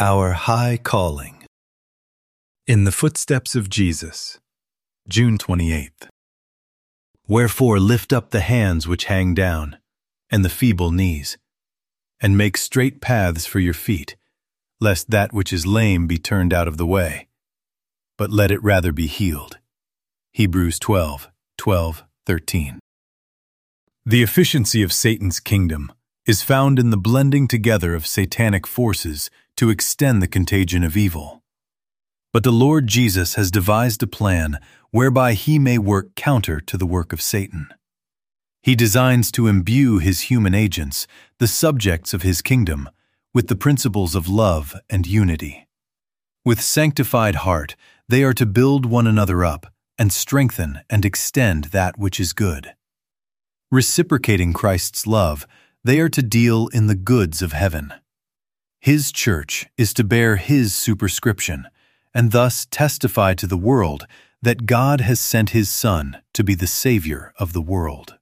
Our High Calling. In the Footsteps of Jesus, June 28th. Wherefore lift up the hands which hang down, and the feeble knees, and make straight paths for your feet, lest that which is lame be turned out of the way, but let it rather be healed. Hebrews 12:13. The efficiency of Satan's kingdom is found in the blending together of satanic forces to extend the contagion of evil. But the Lord Jesus has devised a plan whereby he may work counter to the work of Satan. He designs to imbue his human agents, the subjects of his kingdom, with the principles of love and unity. With sanctified heart, they are to build one another up and strengthen and extend that which is good. Reciprocating Christ's love, they are to deal in the goods of heaven. His church is to bear his superscription, and thus testify to the world that God has sent his Son to be the Savior of the world.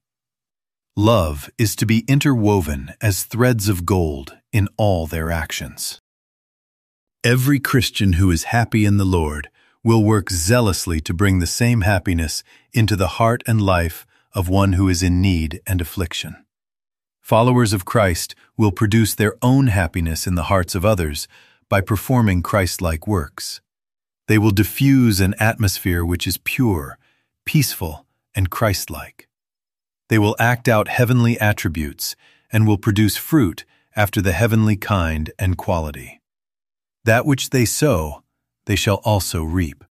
Love is to be interwoven as threads of gold in all their actions. Every Christian who is happy in the Lord will work zealously to bring the same happiness into the heart and life of one who is in need and affliction. Followers of Christ will produce their own happiness in the hearts of others by performing Christ-like works. They will diffuse an atmosphere which is pure, peaceful, and Christ-like. They will act out heavenly attributes and will produce fruit after the heavenly kind and quality. That which they sow, they shall also reap.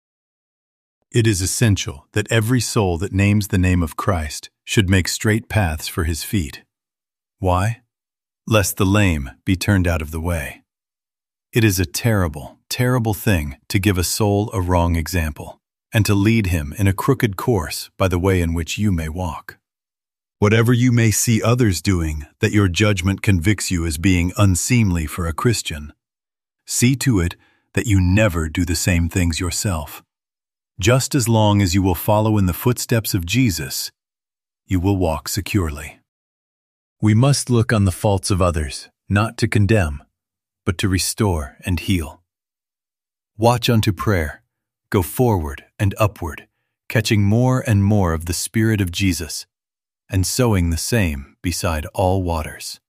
It is essential that every soul that names the name of Christ should make straight paths for his feet. Why? Lest the lame be turned out of the way. It is a terrible, terrible thing to give a soul a wrong example, and to lead him in a crooked course by the way in which you may walk. Whatever you may see others doing that your judgment convicts you as being unseemly for a Christian, see to it that you never do the same things yourself. Just as long as you will follow in the footsteps of Jesus, you will walk securely. We must look on the faults of others, not to condemn, but to restore and heal. Watch unto prayer, go forward and upward, catching more and more of the Spirit of Jesus, and sowing the same beside all waters.